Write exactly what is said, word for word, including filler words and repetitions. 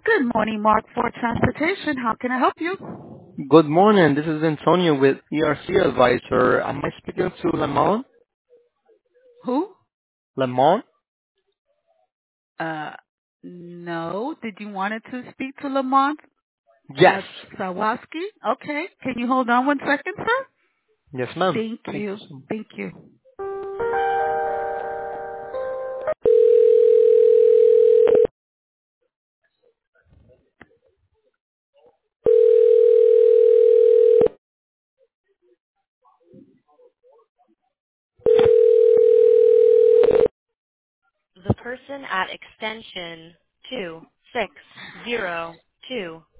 Good morning, Mark for Transportation. How can I help you? Good morning. This is Antonio with E R C Advisor. Am I speaking to Lemon? Who? Lemon? Uh, no. Did you want to speak to Lamont Yes. uh, Sawaski? Okay. Can you hold on one second, sir? Yes, ma'am. Thank Thank you. you so much. Thank you. The person at extension two six zero two